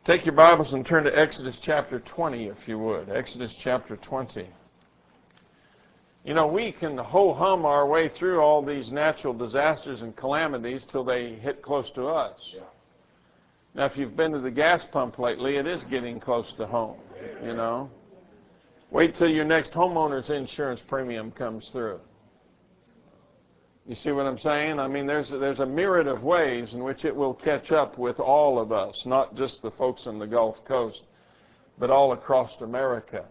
Take your Bibles and turn to Exodus chapter 20, if you would. Exodus chapter 20. You know, we can ho-hum our way through all these natural disasters and calamities till they hit close to us. Yeah. Now, if you've been to the gas pump lately, it is getting close to home, you know. Wait till your next homeowner's insurance premium comes through. You see what I'm saying? I mean, there's a myriad of ways in which it will catch up with all of us, not just the folks on the Gulf Coast, but all across America.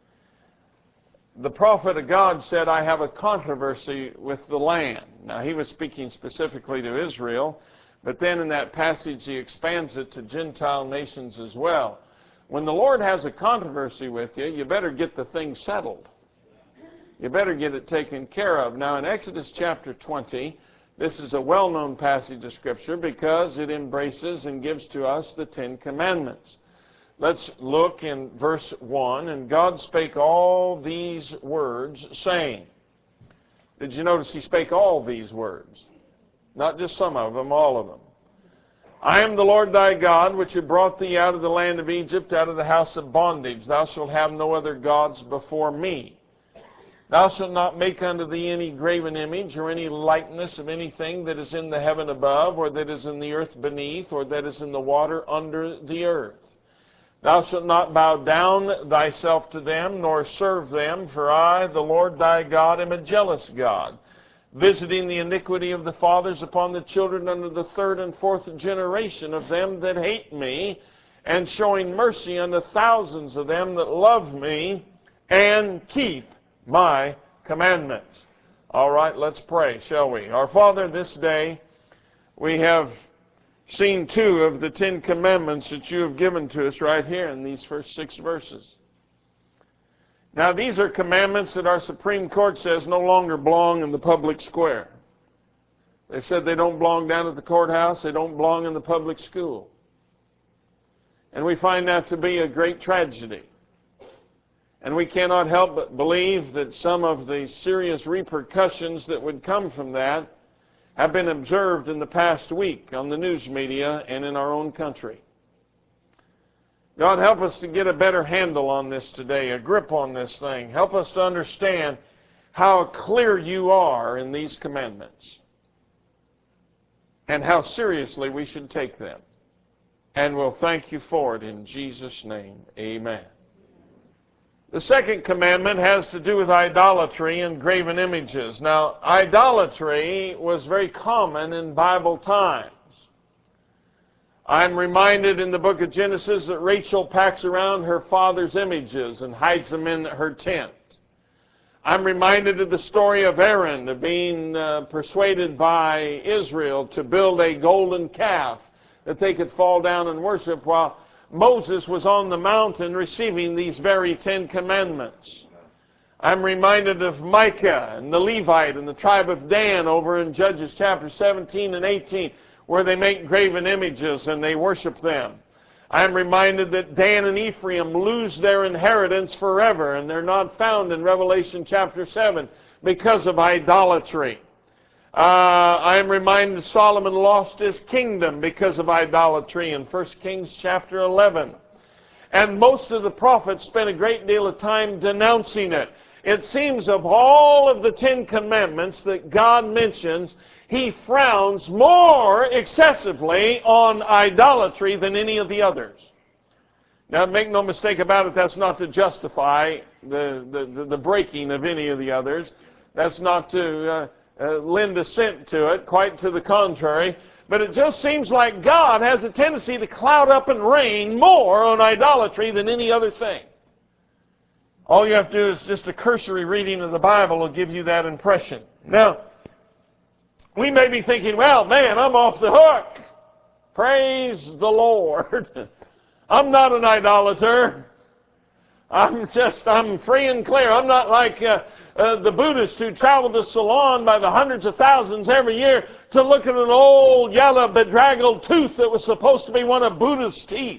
The prophet of God said, I have a controversy with the land. Now, he was speaking specifically to Israel, but then in that passage he expands it to Gentile nations as well. When the Lord has a controversy with you, you better get the thing settled. You better get it taken care of. Now, in Exodus chapter 20, this is a well-known passage of Scripture because it embraces and gives to us the Ten Commandments. Let's look in verse 1. And God spake all these words, saying. Did you notice he spake all these words? Not just some of them, all of them. I am the Lord thy God, which have brought thee out of the land of Egypt, out of the house of bondage. Thou shalt have no other gods before me. Thou shalt not make unto thee any graven image or any likeness of anything that is in the heaven above, or that is in the earth beneath, or that is in the water under the earth. Thou shalt not bow down thyself to them, nor serve them, for I, the Lord thy God, am a jealous God, visiting the iniquity of the fathers upon the children unto the third and fourth generation of them that hate me, and showing mercy unto thousands of them that love me and keep my commandments. All right, let's pray, shall we? Our Father, this day we have seen two of the Ten Commandments that you have given to us right here in these first 6 verses. Now, these are commandments that our Supreme Court says no longer belong in the public square. They've said they don't belong down at the courthouse, they don't belong in the public school. And we find that to be a great tragedy. And we cannot help but believe that some of the serious repercussions that would come from that have been observed in the past week on the news media and in our own country. God, help us to get a better handle on this today, a grip on this thing. Help us to understand how clear you are in these commandments and how seriously we should take them. And we'll thank you for it in Jesus' name. Amen. The second commandment has to do with idolatry and graven images. Now, idolatry was very common in Bible times. I'm reminded in the book of Genesis that Rachel packs around her father's images and hides them in her tent. I'm reminded of the story of Aaron being persuaded by Israel to build a golden calf that they could fall down and worship while Moses was on the mountain receiving these very Ten Commandments. I'm reminded of Micah and the Levite and the tribe of Dan over in Judges chapter 17 and 18, where they make graven images and they worship them. I'm reminded that Dan and Ephraim lose their inheritance forever, and they're not found in Revelation chapter 7 because of idolatry. I am reminded Solomon lost his kingdom because of idolatry in 1 Kings chapter 11. And most of the prophets spent a great deal of time denouncing it. It seems of all of the Ten Commandments that God mentions, He frowns more excessively on idolatry than any of the others. Now, make no mistake about it, that's not to justify the breaking of any of the others. That's not to lend assent to it, quite to the contrary. But it just seems like God has a tendency to cloud up and rain more on idolatry than any other thing. All you have to do is just a cursory reading of the Bible will give you that impression. Now, we may be thinking, well, man, I'm off the hook. Praise the Lord. I'm not an idolater. I'm free and clear. I'm not like the Buddhists who travel to Ceylon by the hundreds of thousands every year to look at an old, yellow, bedraggled tooth that was supposed to be one of Buddha's teeth.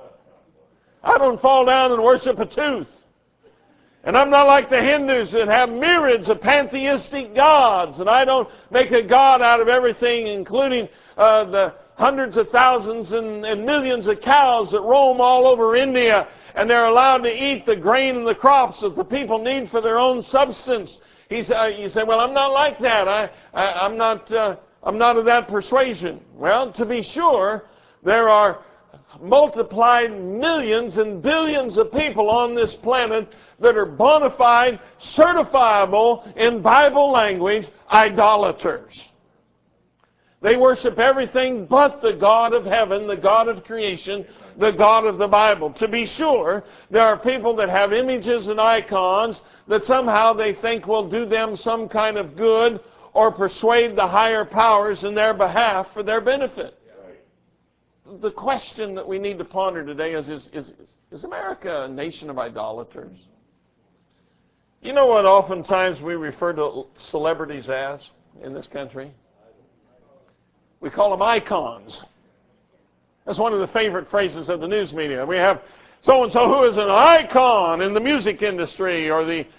I don't fall down and worship a tooth. And I'm not like the Hindus that have myriads of pantheistic gods. And I don't make a god out of everything, including the hundreds of thousands and millions of cows that roam all over India, and they're allowed to eat the grain and the crops that the people need for their own substance. You say, well, I'm not like that. I'm not of that persuasion. Well, to be sure, there are multiplied millions and billions of people on this planet that are bona fide, certifiable in Bible language, idolaters. They worship everything but the God of heaven, the God of creation, the God of the Bible. To be sure, there are people that have images and icons that somehow they think will do them some kind of good or persuade the higher powers in their behalf for their benefit. The question that we need to ponder today is America a nation of idolaters? You know what oftentimes we refer to celebrities as in this country? We call them icons. That's one of the favorite phrases of the news media. We have so-and-so who is an icon in the music industry or the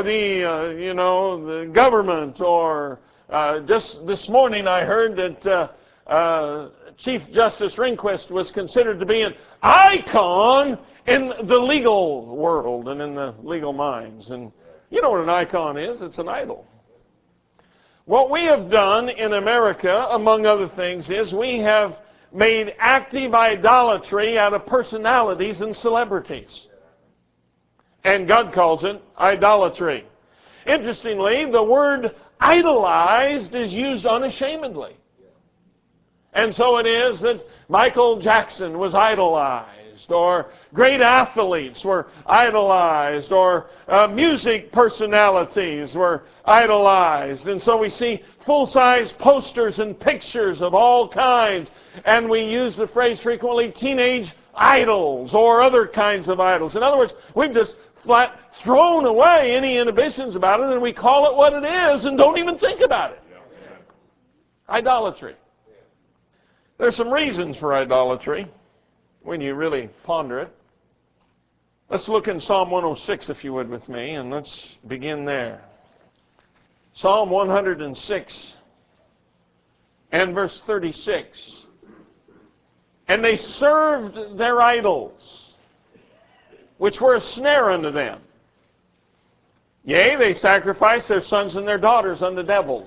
government, or just this morning I heard that Chief Justice Rehnquist was considered to be an icon in the legal world and in the legal minds. And you know what an icon is? It's an idol. What we have done in America, among other things, is we have made active idolatry out of personalities and celebrities. And God calls it idolatry. Interestingly, the word idolized is used unashamedly. And so it is that Michael Jackson was idolized, or great athletes were idolized, or music personalities were idolized. And so we see full-size posters and pictures of all kinds, and we use the phrase frequently, teenage idols, or other kinds of idols. In other words, we've just flat thrown away any inhibitions about it, and we call it what it is and don't even think about it. Idolatry. There's some reasons for idolatry when you really ponder it. Let's look in Psalm 106, if you would, with me, and let's begin there. Psalm 106 and verse 36. And they served their idols, which were a snare unto them. Yea, they sacrificed their sons and their daughters unto devils,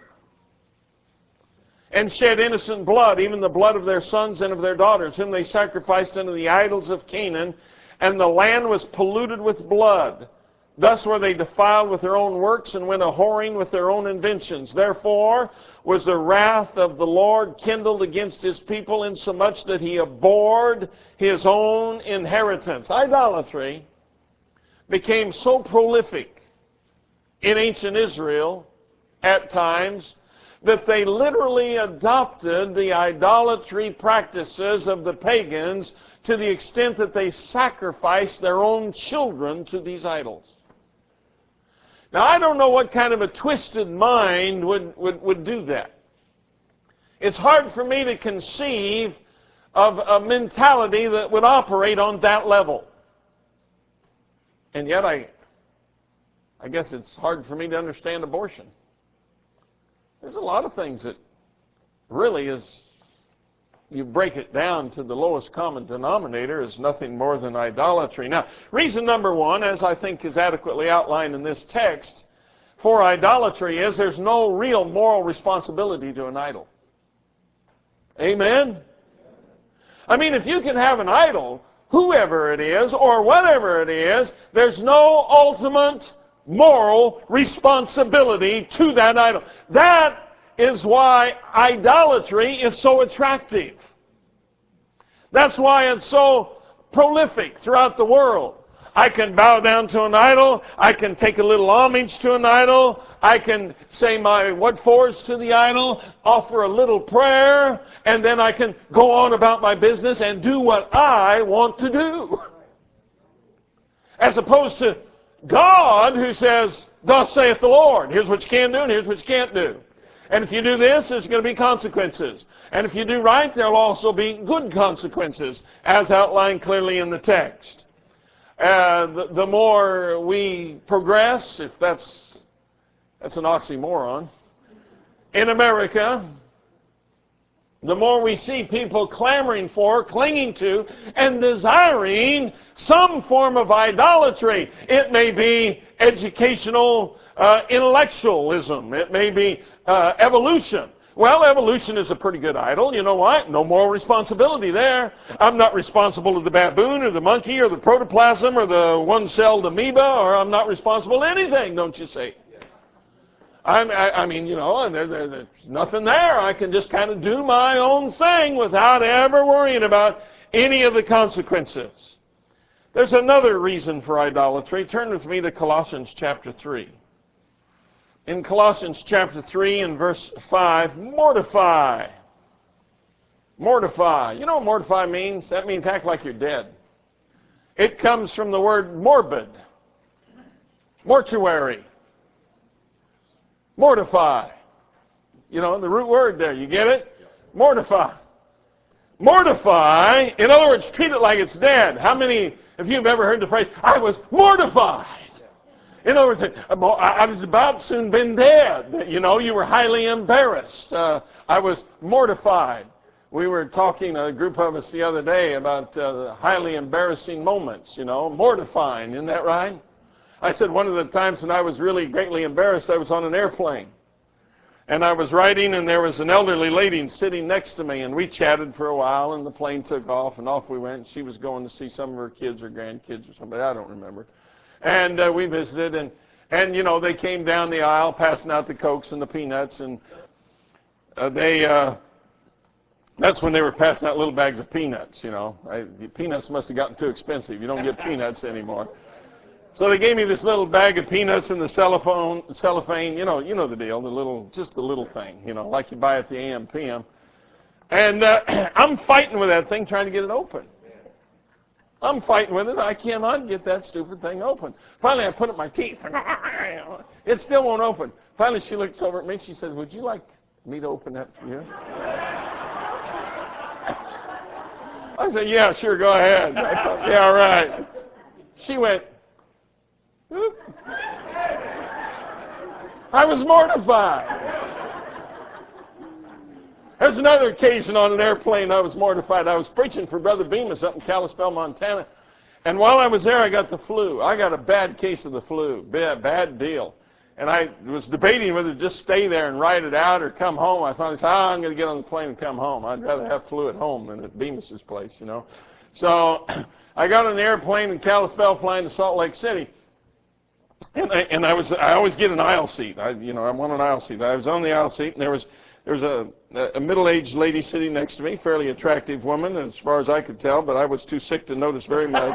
and shed innocent blood, even the blood of their sons and of their daughters, whom they sacrificed unto the idols of Canaan, and the land was polluted with blood. Thus were they defiled with their own works, and went a-whoring with their own inventions. Therefore was the wrath of the Lord kindled against his people, insomuch that he abhorred his own inheritance. Idolatry became so prolific in ancient Israel at times that they literally adopted the idolatry practices of the pagans to the extent that they sacrificed their own children to these idols. Now, I don't know what kind of a twisted mind would do that. It's hard for me to conceive of a mentality that would operate on that level. And yet, I guess it's hard for me to understand abortion. There's a lot of things that really is, you break it down to the lowest common denominator, is nothing more than idolatry. Now, reason number one, as I think is adequately outlined in this text, for idolatry is there's no real moral responsibility to an idol. Amen? I mean, if you can have an idol, whoever it is or whatever it is, there's no ultimate moral responsibility to that idol. That is why idolatry is so attractive. That's why it's so prolific throughout the world. I can bow down to an idol. I can take a little homage to an idol. I can say my what-fors to the idol, offer a little prayer, and then I can go on about my business and do what I want to do. As opposed to God, who says, thus saith the Lord. Here's what you can do and here's what you can't do. And if you do this, there's going to be consequences. And if you do right, there'll also be good consequences, as outlined clearly in the text. The more we progress, if that's an oxymoron, in America, the more we see people clamoring for, clinging to, and desiring some form of idolatry. It may be educational intellectualism. It may be evolution. Well, evolution is a pretty good idol. You know what? No moral responsibility there. I'm not responsible to the baboon or the monkey or the protoplasm or the one-celled amoeba, or I'm not responsible to anything, don't you see? I mean, you know, there's nothing there. I can just kind of do my own thing without ever worrying about any of the consequences. There's another reason for idolatry. Turn with me to Colossians chapter 3. In Colossians chapter 3 and verse 5, mortify. Mortify. You know what mortify means? That means act like you're dead. It comes from the word morbid. Mortuary. Mortify. You know, the root word there. You get it? Mortify. Mortify, in other words, treat it like it's dead. How many of you have ever heard the phrase, I was mortified? In other words, I was about soon been dead. You know, you were highly embarrassed. I was mortified. We were talking, a group of us the other day, about highly embarrassing moments, you know, mortifying. Isn't that right? I said one of the times when I was really greatly embarrassed, I was on an airplane. And I was riding, and there was an elderly lady sitting next to me, and we chatted for a while, and the plane took off, and off we went. She was going to see some of her kids or grandkids or somebody, I don't remember. And we visited, and you know, they came down the aisle passing out the Cokes and the peanuts, and that's when they were passing out little bags of peanuts, you know. Peanuts must have gotten too expensive. You don't get peanuts anymore. So they gave me this little bag of peanuts in the cellophane, you know the deal, just the little thing, you know, like you buy at the AM, PM. And I'm fighting with that thing, trying to get it open. I'm fighting with it. I cannot get that stupid thing open. Finally, I put up my teeth. It still won't open. Finally, she looks over at me. She says, would you like me to open that for you? I said, yeah, sure, go ahead. I thought, yeah, all right. She went, whoop. I was mortified. There's another occasion on an airplane I was mortified. I was preaching for Brother Bemis up in Kalispell, Montana. And while I was there, I got the flu. I got a bad case of the flu. Bad deal. And I was debating whether to just stay there and ride it out or come home. I thought, I'm going to get on the plane and come home. I'd rather have flu at home than at Bemis's place, you know. So I got on the airplane in Kalispell flying to Salt Lake City. And I always get an aisle seat. I want an aisle seat. I was on the aisle seat, and there was a middle-aged lady sitting next to me, fairly attractive woman, as far as I could tell, but I was too sick to notice very much.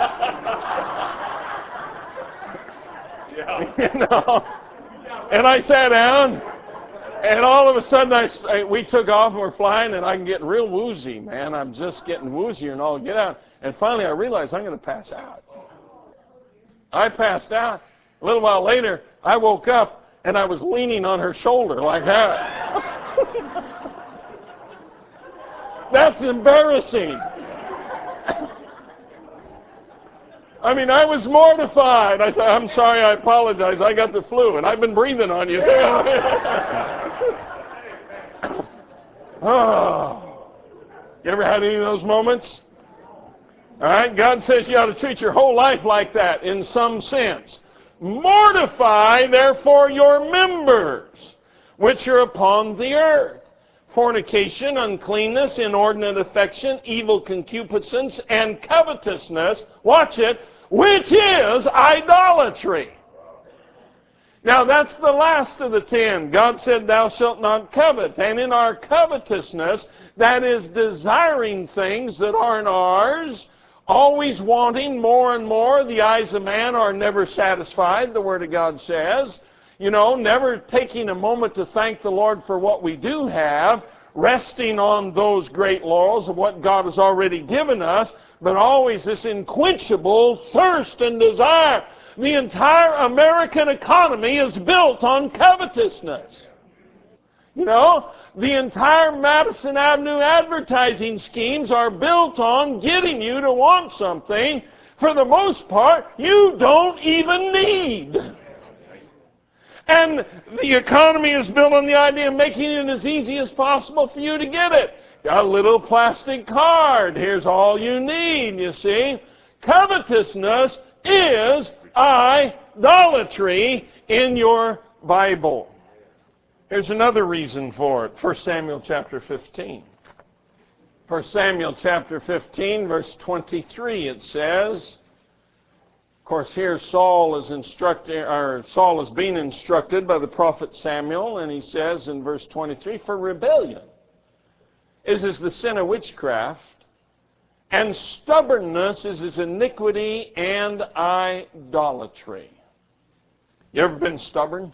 You know? And I sat down, and all of a sudden we took off and we're flying, and I'm getting real woozy, man. I'm just getting woozier and all. Get out. And finally I realized I'm going to pass out. I passed out. A little while later, I woke up, and I was leaning on her shoulder like that. That's embarrassing. I mean, I was mortified. I said, I'm sorry, I apologize. I got the flu, and I've been breathing on you. Oh. You ever had any of those moments? All right, God says you ought to treat your whole life like that in some sense. Mortify, therefore, your members, which are upon the earth. Fornication, uncleanness, inordinate affection, evil concupiscence, and covetousness, watch it, which is idolatry. Now that's the last of the 10. God said, thou shalt not covet. And in our covetousness, that is desiring things that aren't ours, always wanting more and more. The eyes of man are never satisfied, the Word of God says. You know, never taking a moment to thank the Lord for what we do have, resting on those great laurels of what God has already given us, but always this unquenchable thirst and desire. The entire American economy is built on covetousness. You know, the entire Madison Avenue advertising schemes are built on getting you to want something, for the most part, you don't even need. And the economy is built on the idea of making it as easy as possible for you to get it. A little plastic card. Here's all you need, you see. Covetousness is idolatry in your Bible. Here's another reason for it. 1 Samuel chapter 15. 1 Samuel chapter 15, verse 23, it says, of course, here Saul is being instructed by the prophet Samuel, and he says in verse 23, for rebellion is the sin of witchcraft, and stubbornness is his iniquity and idolatry. You ever been stubborn?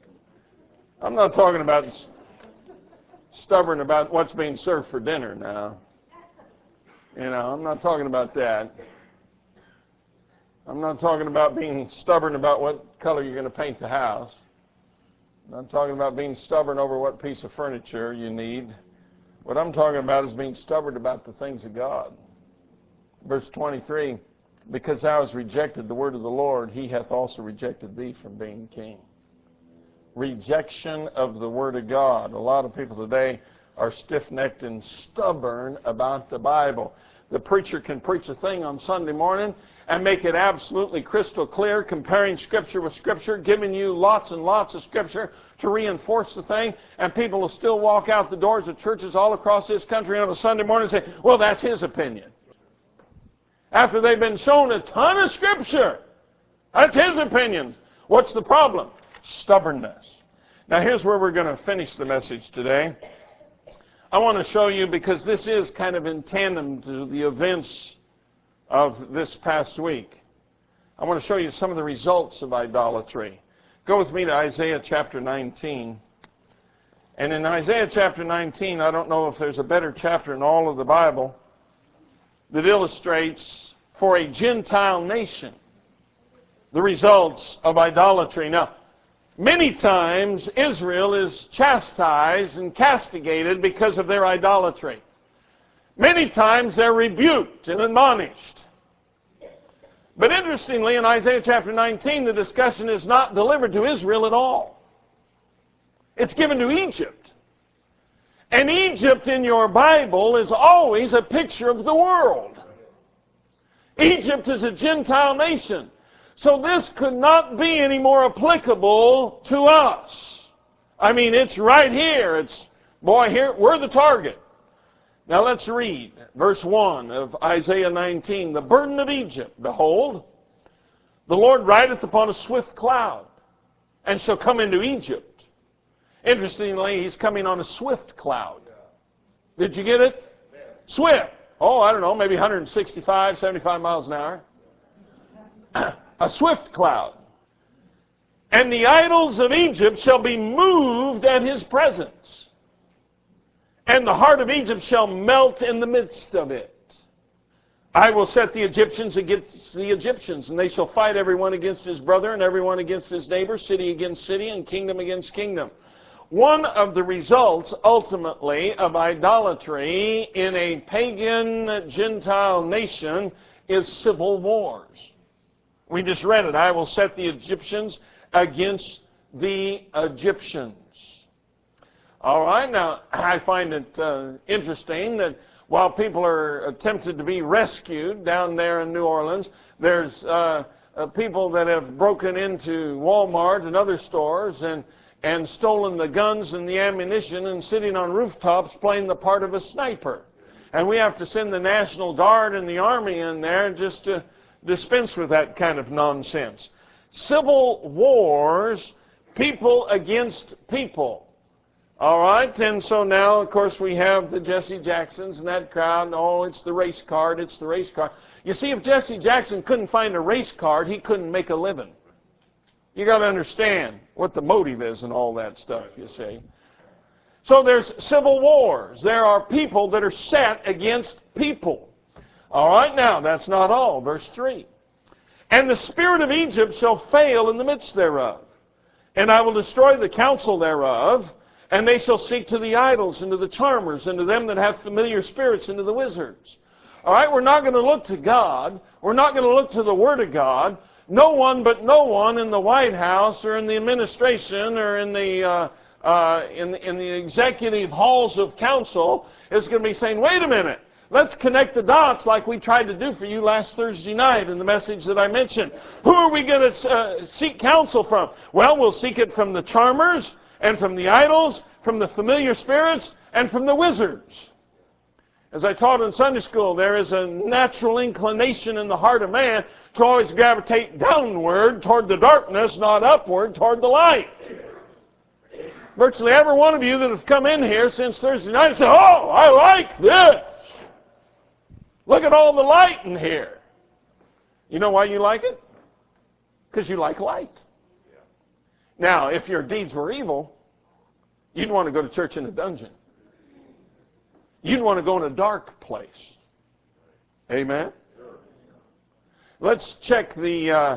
I'm not talking about stubborn about what's being served for dinner now. You know, I'm not talking about that. I'm not talking about being stubborn about what color you're going to paint the house. I'm not talking about being stubborn over what piece of furniture you need. What I'm talking about is being stubborn about the things of God. Verse 23, because thou hast rejected the word of the Lord, he hath also rejected thee from being king. Rejection of the word of God. A lot of people today are stiff-necked and stubborn about the Bible. The preacher can preach a thing on Sunday morning and make it absolutely crystal clear, comparing Scripture with Scripture, giving you lots and lots of Scripture to reinforce the thing, and people will still walk out the doors of churches all across this country on a Sunday morning and say, well, that's his opinion. After they've been shown a ton of Scripture. That's his opinion. What's the problem? Stubbornness. Now here's where we're going to finish the message today. I want to show you, because this is kind of in tandem to the events of this past week. I want to show you some of the results of idolatry. Go with me to Isaiah chapter 19. And in Isaiah chapter 19, I don't know if there's a better chapter in all of the Bible that illustrates for a Gentile nation the results of idolatry. Now, many times Israel is chastised and castigated because of their idolatry. Many times they're rebuked and admonished. But interestingly, in Isaiah chapter 19, the discussion is not delivered to Israel at all. It's given to Egypt. And Egypt in your Bible is always a picture of the world. Egypt is a Gentile nation. So this could not be any more applicable to us. I mean, it's right here. Here, we're the target. Now let's read verse 1 of Isaiah 19. The burden of Egypt, behold, the Lord rideth upon a swift cloud, and shall come into Egypt. Interestingly, he's coming on a swift cloud. Did you get it? Swift. Oh, I don't know, maybe 165, 75 miles an hour. A swift cloud. And the idols of Egypt shall be moved at his presence. And the heart of Egypt shall melt in the midst of it. I will set the Egyptians against the Egyptians, and they shall fight everyone against his brother, and everyone against his neighbor, city against city, and kingdom against kingdom. One of the results, ultimately, of idolatry in a pagan Gentile nation is civil wars. We just read it. I will set the Egyptians against the Egyptians. All right, now I find it interesting that while people are attempted to be rescued down there in New Orleans, there's people that have broken into Walmart and other stores and stolen the guns and the ammunition and sitting on rooftops playing the part of a sniper. And we have to send the National Guard and the Army in there just to dispense with that kind of nonsense. Civil wars, people against people. All right, and so now, of course, we have the Jesse Jacksons and that crowd. Oh, it's the race card, it's the race card. You see, if Jesse Jackson couldn't find a race card, he couldn't make a living. You got to understand what the motive is and all that stuff, you see. So there's civil wars. There are people that are set against people. All right, now, that's not all. Verse 3. And the spirit of Egypt shall fail in the midst thereof, and I will destroy the counsel thereof, and they shall seek to the idols, and to the charmers, and to them that have familiar spirits, and to the wizards. All right, we're not going to look to God. We're not going to look to the Word of God. No one but no one in the White House or in the administration or in the executive halls of council is going to be saying, wait a minute, let's connect the dots like we tried to do for you last Thursday night in the message that I mentioned. Who are we going to seek counsel from? Well, we'll seek it from the charmers and from the idols, from the familiar spirits, and from the wizards. As I taught in Sunday school, there is a natural inclination in the heart of man to always gravitate downward toward the darkness, not upward toward the light. Virtually every one of you that have come in here since Thursday night say, oh, I like this. Look at all the light in here. You know why you like it? Because you like light. Now, if your deeds were evil, you'd want to go to church in a dungeon. You'd want to go in a dark place. Amen? Let's check with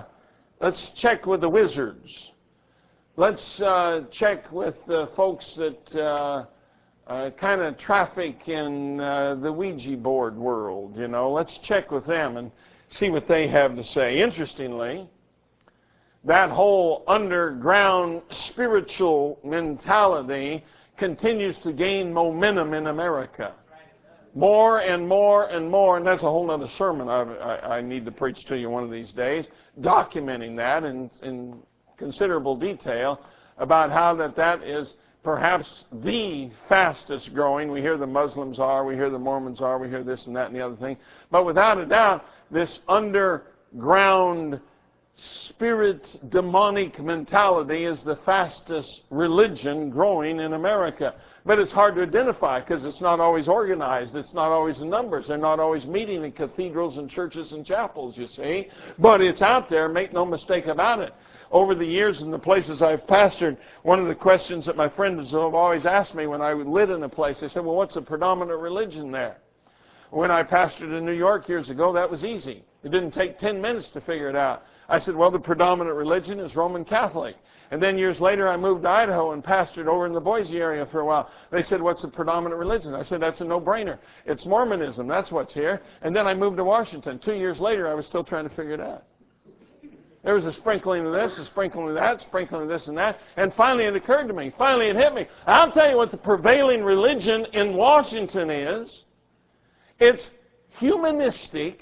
the wizards. Let's check with the folks that kind of traffic in the Ouija board world, you know. Let's check with them and see what they have to say. Interestingly, that whole underground spiritual mentality continues to gain momentum in America. More and more and more, and that's a whole other sermon I need to preach to you one of these days, documenting that in considerable detail about how that is perhaps the fastest growing. We hear the Muslims are, we hear the Mormons are, we hear this and that and the other thing. But without a doubt, this underground spirit demonic mentality is the fastest religion growing in America. But it's hard to identify because it's not always organized. It's not always in numbers. They're not always meeting in cathedrals and churches and chapels, you see. But it's out there, make no mistake about it. Over the years in the places I've pastored, one of the questions that my friends have always asked me when I lived in a place, they said, well, what's the predominant religion there? When I pastored in New York years ago, that was easy. It didn't take 10 minutes to figure it out. I said, well, the predominant religion is Roman Catholic. And then years later, I moved to Idaho and pastored over in the Boise area for a while. They said, what's the predominant religion? I said, that's a no-brainer. It's Mormonism. That's what's here. And then I moved to Washington. 2 years later, I was still trying to figure it out. There was a sprinkling of this, a sprinkling of that, a sprinkling of this and that. And finally, it occurred to me. Finally, it hit me. I'll tell you what the prevailing religion in Washington is. It's humanistic,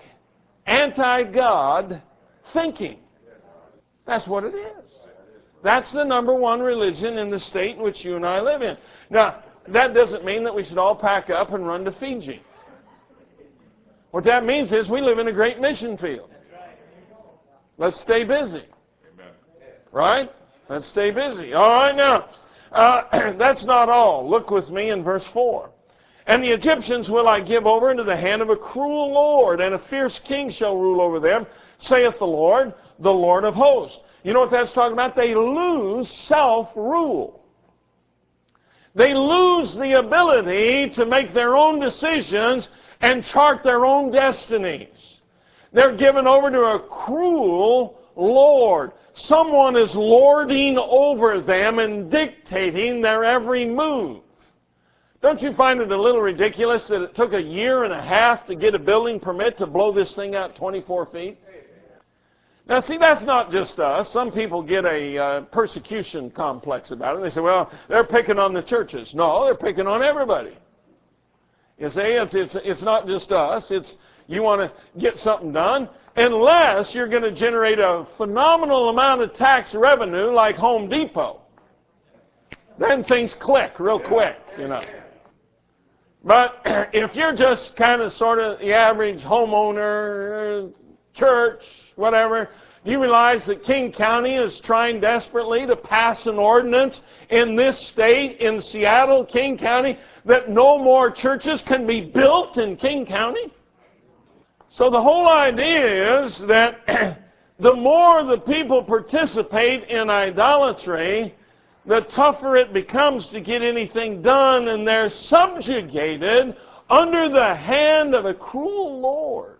anti-God thinking. That's what it is. That's the number one religion in the state in which you and I live in. Now, that doesn't mean that we should all pack up and run to Fiji. What that means is we live in a great mission field. Let's stay busy. Right? Let's stay busy. All right, now, that's not all. Look with me in verse 4. And the Egyptians will I give over into the hand of a cruel lord, and a fierce king shall rule over them, saith the Lord of hosts. You know what that's talking about? They lose self-rule. They lose the ability to make their own decisions and chart their own destinies. They're given over to a cruel lord. Someone is lording over them and dictating their every move. Don't you find it a little ridiculous that it took 1.5 years to get a building permit to blow this thing out 24 feet? Now, see, that's not just us. Some people get a persecution complex about it. They say, well, they're picking on the churches. No, they're picking on everybody. You see, it's not just us. It's you want to get something done, unless you're going to generate a phenomenal amount of tax revenue like Home Depot. Then things click real quick, you know. But if you're just kind of sort of the average homeowner, church, whatever, you realize that King County is trying desperately to pass an ordinance in this state, in Seattle, King County, that no more churches can be built in King County? So the whole idea is that the more the people participate in idolatry, the tougher it becomes to get anything done, and they're subjugated under the hand of a cruel lord.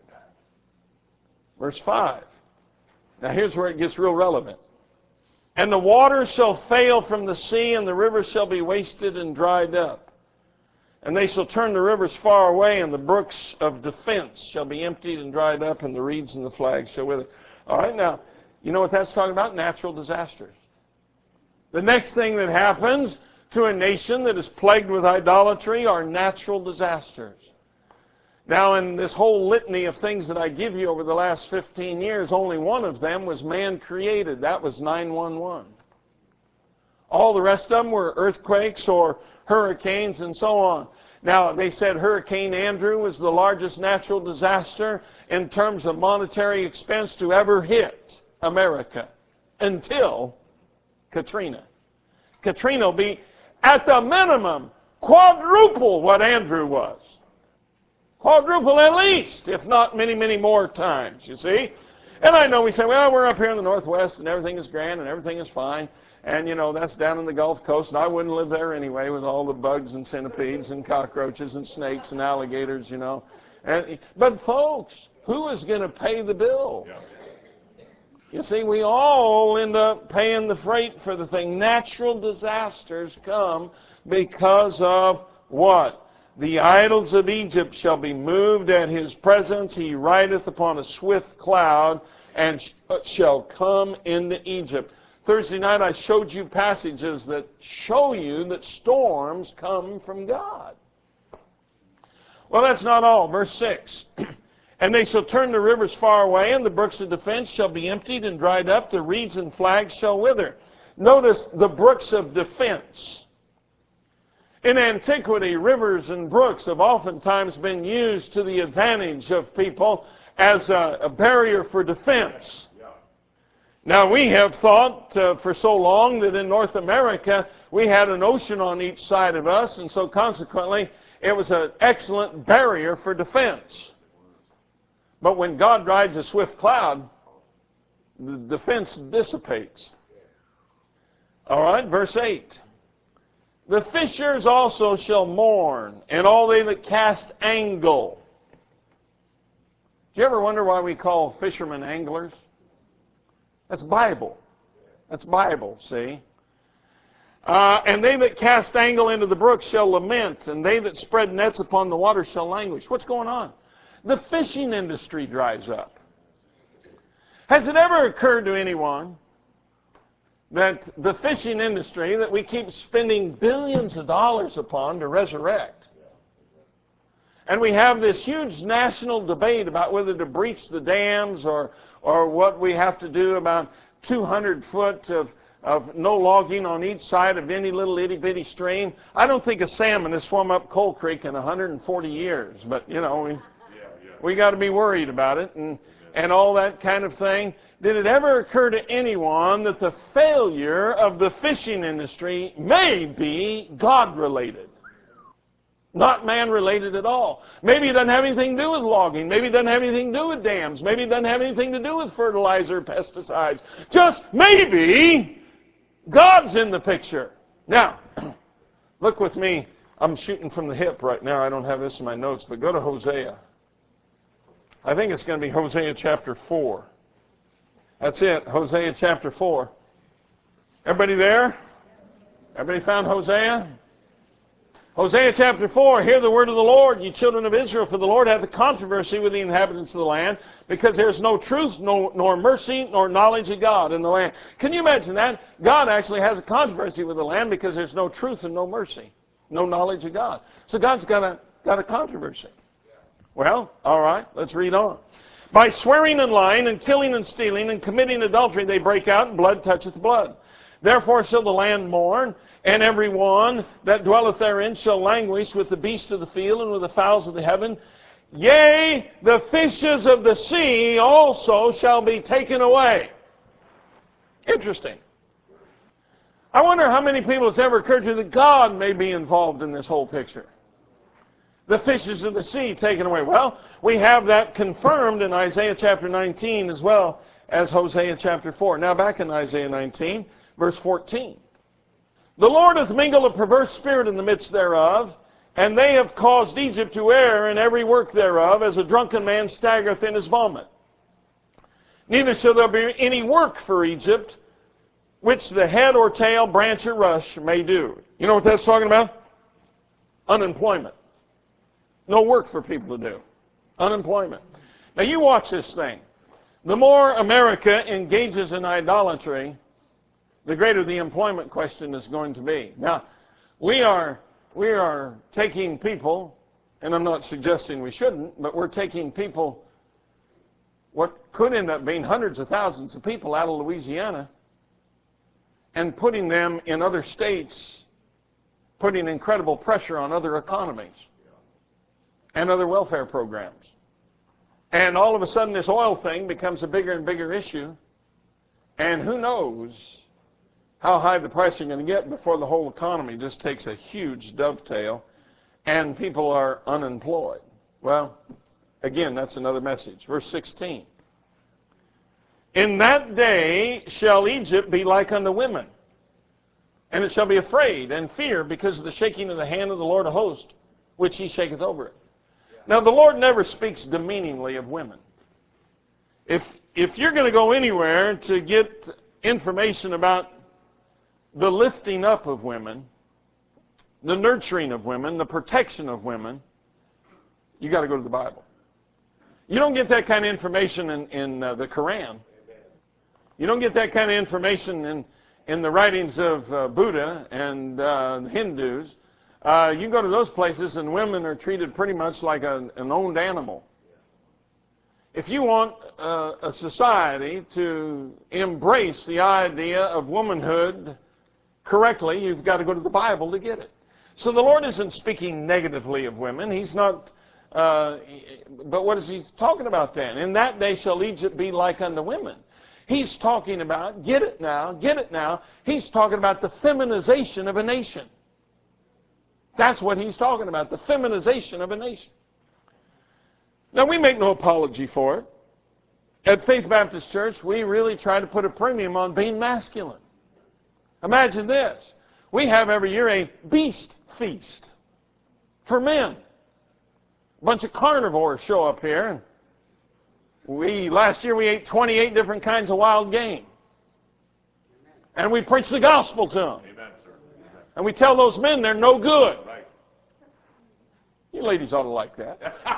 Verse 5. Now here's where it gets real relevant. And the waters shall fail from the sea, and the rivers shall be wasted and dried up. And they shall turn the rivers far away, and the brooks of defense shall be emptied and dried up, and the reeds and the flags shall wither. All right, now, you know what that's talking about? Natural disasters. The next thing that happens, to a nation that is plagued with idolatry are natural disasters. Now, in this whole litany of things that I give you over the last 15 years, only one of them was man-created. That was 9/11. All the rest of them were earthquakes or hurricanes and so on. Now, they said Hurricane Andrew was the largest natural disaster in terms of monetary expense to ever hit America until Katrina. Katrina will be, at the minimum, quadruple what Andrew was. Quadruple at least, if not many, many more times, you see. And I know we say, well, we're up here in the Northwest and everything is grand and everything is fine. And, you know, that's down in the Gulf Coast, and I wouldn't live there anyway with all the bugs and centipedes and cockroaches and snakes and alligators, you know. But, folks, who is going to pay the bill? You see, we all end up paying the freight for the thing. Natural disasters come because of what? The idols of Egypt shall be moved at his presence. He rideth upon a swift cloud and shall come into Egypt. Thursday night I showed you passages that show you that storms come from God. Well, that's not all. Verse 6. And they shall turn the rivers far away, and the brooks of defense shall be emptied and dried up. The reeds and flags shall wither. Notice the brooks of defense. In antiquity, rivers and brooks have oftentimes been used to the advantage of people as a barrier for defense. Now, we have thought for so long that in North America we had an ocean on each side of us, and so consequently it was an excellent barrier for defense. But when God rides a swift cloud, the defense dissipates. All right, verse 8. The fishers also shall mourn, and all they that cast angle. Do you ever wonder why we call fishermen anglers? That's Bible. That's Bible, see? And they that cast angle into the brook shall lament, and they that spread nets upon the water shall languish. What's going on? The fishing industry dries up. Has it ever occurred to anyone that the fishing industry that we keep spending billions of dollars upon to resurrect, and we have this huge national debate about whether to breach the dams or what we have to do about 200 foot of no logging on each side of any little itty-bitty stream. I don't think a salmon has swum up Coal Creek in 140 years, but, you know, we got to be worried about it and all that kind of thing. Did it ever occur to anyone that the failure of the fishing industry may be God-related? Not man-related at all. Maybe it doesn't have anything to do with logging. Maybe it doesn't have anything to do with dams. Maybe it doesn't have anything to do with fertilizer, pesticides. Just maybe God's in the picture. Now, look with me. I'm shooting from the hip right now. I don't have this in my notes, but go to Hosea. I think it's going to be Hosea chapter 4. That's it, Hosea chapter 4. Everybody there? Everybody found Hosea? Hosea chapter 4, hear the word of the Lord, ye children of Israel, for the Lord hath a controversy with the inhabitants of the land, because there is no truth, nor mercy, nor knowledge of God in the land. Can you imagine that? God actually has a controversy with the land because there's no truth and no mercy, no knowledge of God. So God's got a controversy. Well, all right, let's read on. By swearing and lying and killing and stealing and committing adultery, they break out, and blood toucheth blood. Therefore shall the land mourn, and every one that dwelleth therein shall languish with the beasts of the field and with the fowls of the heaven. Yea, the fishes of the sea also shall be taken away. Interesting. I wonder how many people it's ever occurred to that God may be involved in this whole picture. The fishes of the sea taken away. Well, we have that confirmed in Isaiah chapter 19 as well as Hosea chapter 4. Now back in Isaiah 19, verse 14. The Lord hath mingled a perverse spirit in the midst thereof, and they have caused Egypt to err in every work thereof, as a drunken man staggereth in his vomit. Neither shall there be any work for Egypt, which the head or tail, branch or rush may do. You know what that's talking about? Unemployment. No work for people to do. Unemployment. Now you watch this thing. The more America engages in idolatry, the greater the employment question is going to be. Now, We are taking people, and I'm not suggesting we shouldn't, but we're taking people, what could end up being hundreds of thousands of people out of Louisiana, and putting them in other states, putting incredible pressure on other economies and other welfare programs. And all of a sudden this oil thing becomes a bigger and bigger issue, and who knows how high the price are going to get before the whole economy just takes a huge dovetail and people are unemployed. Well, again, that's another message. Verse 16. In that day shall Egypt be like unto women, and it shall be afraid and fear because of the shaking of the hand of the Lord of hosts, which he shaketh over it. Now, the Lord never speaks demeaningly of women. If you're going to go anywhere to get information about the lifting up of women, the nurturing of women, the protection of women, you got to go to the Bible. You don't get that kind of information in the Quran. You don't get that kind of information in the writings of Buddha and Hindus. You go to those places and women are treated pretty much like an owned animal. If you want a society to embrace the idea of womanhood correctly, you've got to go to the Bible to get it. So the Lord isn't speaking negatively of women. He's not, but what is he talking about then? In that day shall Egypt be like unto women. He's talking about, get it now, he's talking about the feminization of a nation. That's what he's talking about, the feminization of a nation. Now, we make no apology for it. At Faith Baptist Church, we really try to put a premium on being masculine. Imagine this. We have every year a beast feast for men. A bunch of carnivores show up here. Last year we ate 28 different kinds of wild game. And we preach the gospel to them. Amen, sir. And we tell those men they're no good. Right. You ladies ought to like that.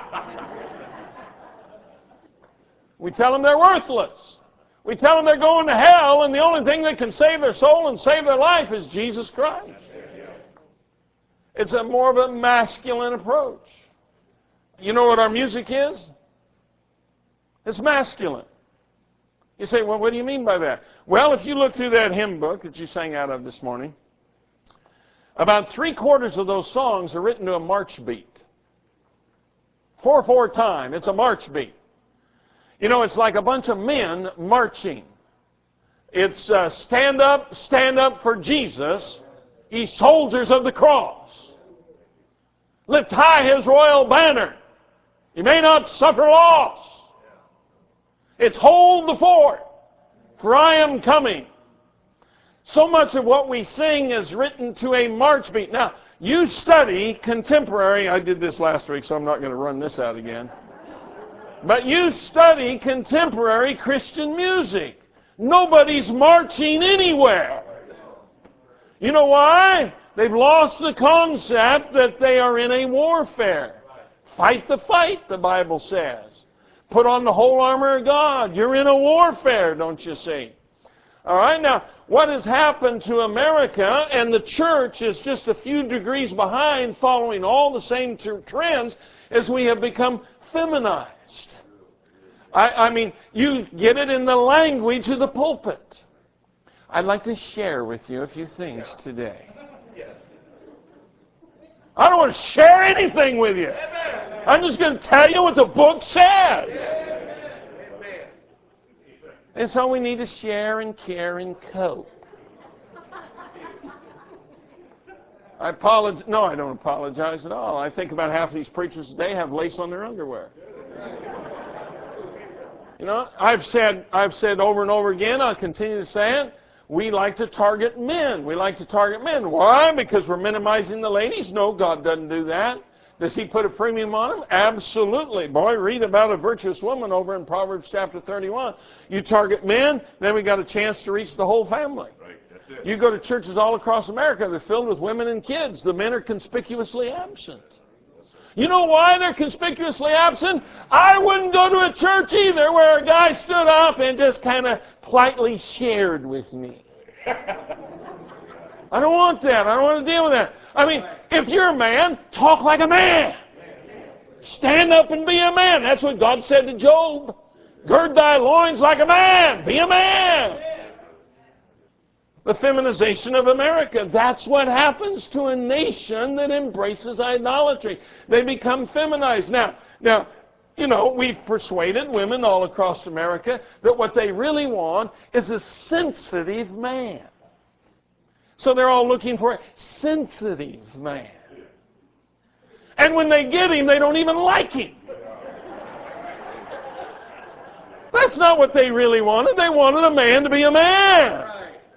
We tell them they're worthless. We tell them they're going to hell, and the only thing that can save their soul and save their life is Jesus Christ. It's a more of a masculine approach. You know what our music is? It's masculine. You say, well, what do you mean by that? Well, if you look through that hymn book that you sang out of this morning, about 3/4 of those songs are written to a march beat. 4/4 time. It's a march beat. You know, it's like a bunch of men marching. It's stand up for Jesus, ye soldiers of the cross. Lift high his royal banner. You may not suffer loss. It's hold the fort, for I am coming. So much of what we sing is written to a march beat. Now, you study contemporary, I did this last week, so I'm not going to run this out again. But you study contemporary Christian music. Nobody's marching anywhere. You know why? They've lost the concept that they are in a warfare. Fight the fight, the Bible says. Put on the whole armor of God. You're in a warfare, don't you see? All right, now, what has happened to America, and the church is just a few degrees behind following all the same trends, is we have become feminized. I mean, you get it in the language of the pulpit. I'd like to share with you a few things today. I don't want to share anything with you. I'm just going to tell you what the book says. And so we need to share and care and cope. I apologize. No, I don't apologize at all. I think about half of these preachers today have lace on their underwear. You know, I've said over and over again, I'll continue to say it, we like to target men. We like to target men. Why? Because we're minimizing the ladies? No, God doesn't do that. Does he put a premium on them? Absolutely. Boy, read about a virtuous woman over in Proverbs chapter 31. You target men, then we got a chance to reach the whole family. Right. That's it. You go to churches all across America, they're filled with women and kids. The men are conspicuously absent. You know why they're conspicuously absent? I wouldn't go to a church either where a guy stood up and just kind of politely shared with me. I don't want that. I don't want to deal with that. I mean, if you're a man, talk like a man. Stand up and be a man. That's what God said to Job. Gird thy loins like a man. Be a man. The feminization of America. That's what happens to a nation that embraces idolatry. They become feminized. Now, you know, we've persuaded women all across America that what they really want is a sensitive man. So they're all looking for a sensitive man. And when they get him, they don't even like him. That's not what they really wanted. They wanted a man to be a man.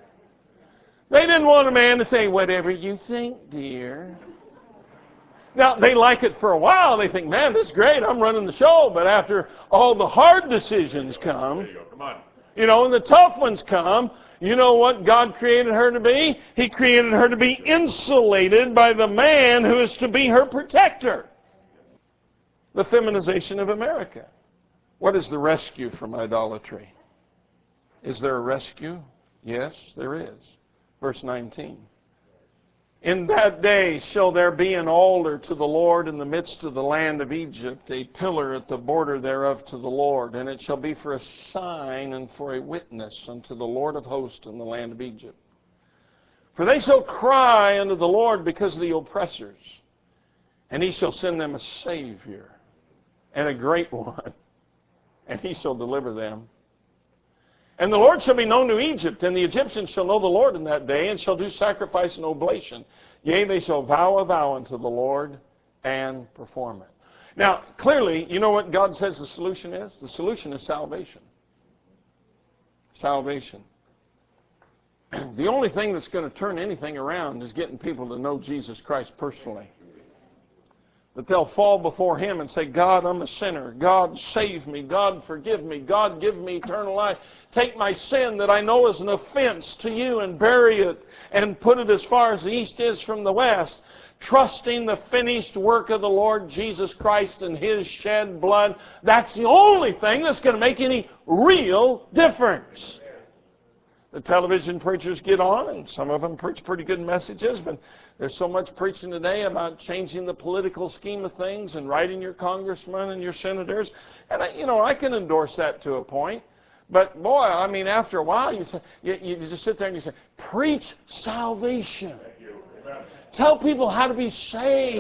They didn't want a man to say, whatever you think, dear. Now, they like it for a while. They think, man, this is great. I'm running the show. But after all the hard decisions come, you know, and the tough ones come, you know what God created her to be? He created her to be insulated by the man who is to be her protector. The feminization of America. What is the rescue from idolatry? Is there a rescue? Yes, there is. Verse 19. In that day shall there be an altar to the Lord in the midst of the land of Egypt, a pillar at the border thereof to the Lord, and it shall be for a sign and for a witness unto the Lord of hosts in the land of Egypt. For they shall cry unto the Lord because of the oppressors, and he shall send them a Savior, and a great one, and he shall deliver them. And the Lord shall be known to Egypt, and the Egyptians shall know the Lord in that day, and shall do sacrifice and oblation. Yea, they shall vow a vow unto the Lord, and perform it. Now, clearly, you know what God says the solution is? The solution is salvation. Salvation. The only thing that's going to turn anything around is getting people to know Jesus Christ personally. That they'll fall before Him and say, God, I'm a sinner. God, save me. God, forgive me. God, give me eternal life. Take my sin that I know is an offense to you and bury it and put it as far as the east is from the west. Trusting the finished work of the Lord Jesus Christ and His shed blood. That's the only thing that's going to make any real difference. The television preachers get on, and some of them preach pretty good messages, but there's so much preaching today about changing the political scheme of things and writing your congressmen and your senators. And, I can endorse that to a point. But, boy, I mean, after a while, you just sit there and you say, preach salvation. Tell people how to be saved.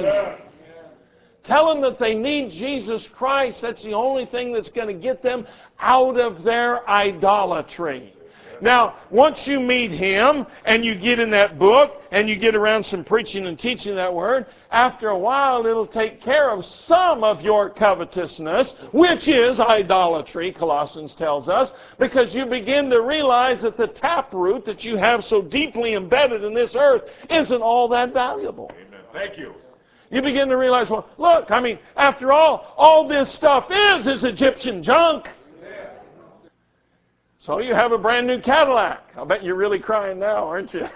Tell them that they need Jesus Christ. That's the only thing that's going to get them out of their idolatry. Now, once you meet Him and you get in that book and you get around some preaching and teaching that Word, after a while it'll take care of some of your covetousness, which is idolatry, Colossians tells us, because you begin to realize that the taproot that you have so deeply embedded in this earth isn't all that valuable. Amen. Thank you. You begin to realize, well, look, I mean, after all this stuff is Egyptian junk. So you have a brand new Cadillac. I'll bet you're really crying now, aren't you?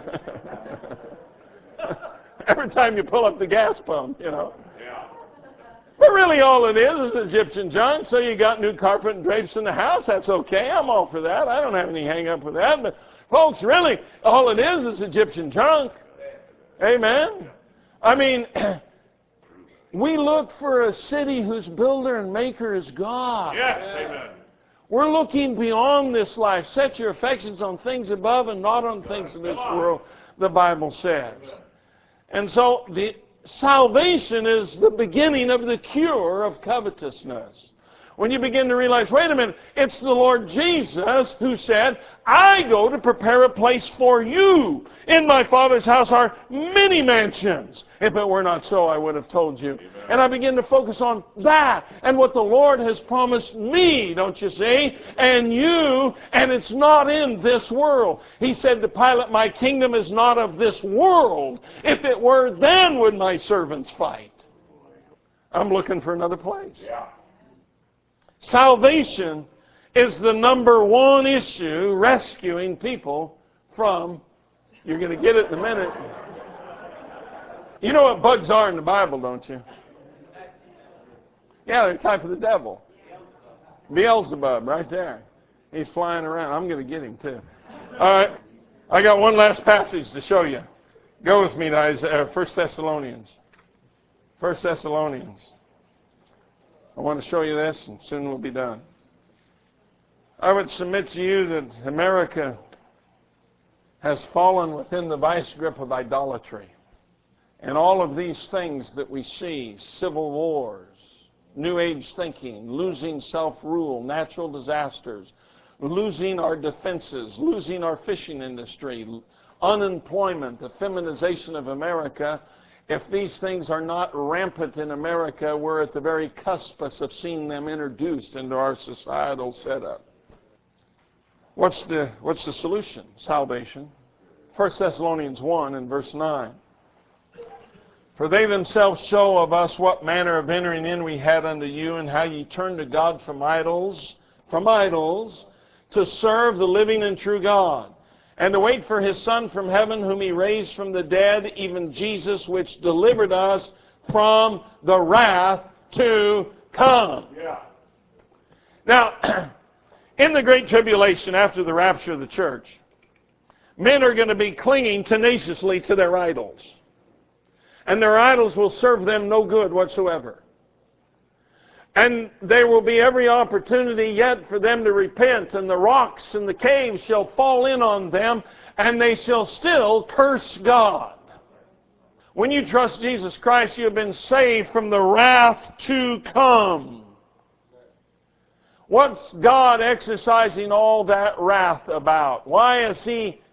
Every time you pull up the gas pump, Yeah. But really all it is Egyptian junk. So you got new carpet and drapes in the house. That's okay. I'm all for that. I don't have any hang up with that. But folks, really, all it is Egyptian junk. Amen. I mean, we look for a city whose builder and maker is God. Yes, amen. We're looking beyond this life. Set your affections on things above and not on things of this world, the Bible says. And so the salvation is the beginning of the cure of covetousness. When you begin to realize, wait a minute, it's the Lord Jesus who said, I go to prepare a place for you. In my Father's house are many mansions. If it were not so, I would have told you. Amen. And I begin to focus on that and what the Lord has promised me, don't you see? And you, and it's not in this world. He said to Pilate, my kingdom is not of this world. If it were, then would my servants fight. I'm looking for another place. Yeah. Salvation is the number one issue rescuing people from, you're going to get it in a minute. You know what bugs are in the Bible, don't you? Yeah, they're a type of the devil. Beelzebub, right there. He's flying around. I'm going to get him, too. All right. I got one last passage to show you. Go with me to Isaiah, 1 Thessalonians. 1 Thessalonians. I want to show you this, and soon we'll be done. I would submit to you that America has fallen within the vice grip of idolatry. And all of these things that we see, civil wars, New Age thinking, losing self-rule, natural disasters, losing our defenses, losing our fishing industry, unemployment, the feminization of America. If these things are not rampant in America, we're at the very cusp of seeing them introduced into our societal setup. What's the solution? Salvation. 1 Thessalonians 1 and verse 9. For they themselves show of us what manner of entering in we had unto you, and how ye turned to God from idols, to serve the living and true God, and to wait for His Son from heaven, whom He raised from the dead, even Jesus, which delivered us from the wrath to come. Yeah. Now, in the Great Tribulation, after the rapture of the church, men are going to be clinging tenaciously to their idols. And their idols will serve them no good whatsoever. And there will be every opportunity yet for them to repent, and the rocks and the caves shall fall in on them, and they shall still curse God. When you trust Jesus Christ, you have been saved from the wrath to come. What's God exercising all that wrath about? Why is He